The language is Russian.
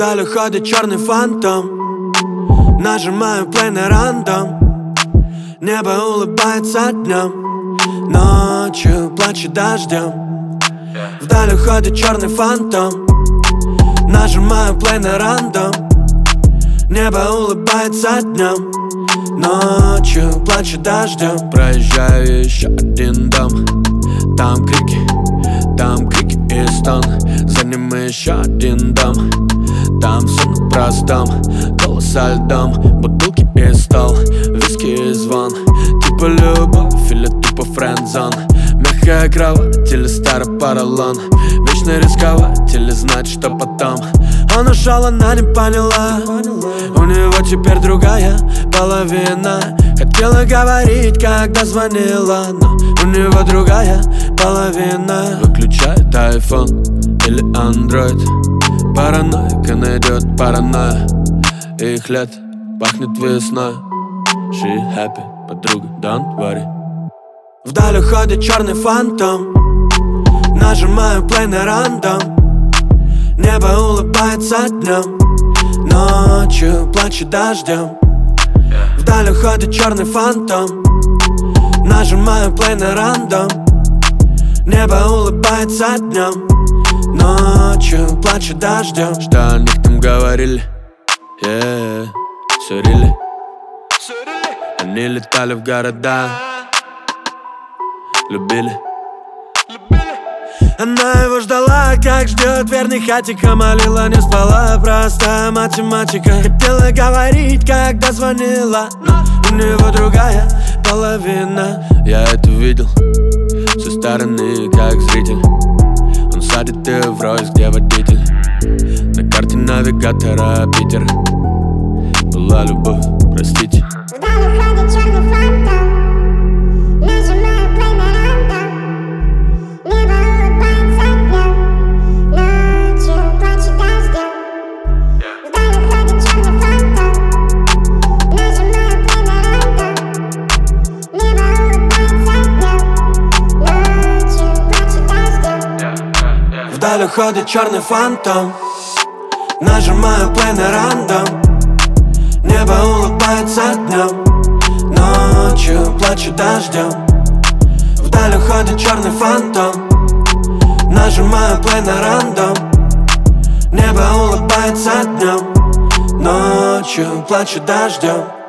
Вдаль уходит черный фантом. Нажимаю плей на рандом. Небо улыбается днем, ночью плачет дождем. Вдаль уходит черный фантом. Нажимаю плей на рандом. Небо улыбается днем, ночью плачет дождем. Проезжаю еще один дом. Там крики и стон. За ним еще один дом. Там все на простом. Голос со льдом, бутылки и стол, виски и звон. Типа любовь или тупо френдзон. Мягкая кровать или старый поролон. Вечно рисковать или знать, что потом. Он ушел, она не поняла. У него теперь другая половина. Хотела говорить, когда звонила, но у него другая половина. Выключает iPhone или Android. Параноика найдет паранойя. Их лет пахнет весной. She happy, подруга, don't worry. Вдаль уходит черный фантом. Нажимаю плей на рандом. Небо улыбается днем, ночью плачет дождем. Вдаль уходит черный фантом. Нажимаю плей на рандом. Небо улыбается днем, ночью плачет дождем. Что о них там говорили? Сурили. Они летали в города, любили. Она его ждала, как ждет верный хатика. Молила, не спала, просто математика. Хотела говорить, когда звонила, но у него другая половина. Я это видел со стороны, как зритель. Он садит ее в Ройс, где водитель. На карте навигатора Питер. Была любовь, простите. Вдаль уходит черный фантом. Нажимаю плей на рандом. Небо улыбается днем, ночью плачет дождем. Вдаль уходит черный фантом. Нажимаю плей на рандом. Небо улыбается днем, ночью плачет дождем. Вдаль уходит черный фантом. Нажимаю плей на рандом. Небо улыбается днем, ночью плачет дождем. Вдаль уходит черный фантом. Нажимаю плей на рандом. Небо улыбается днем, ночью плачет дождем.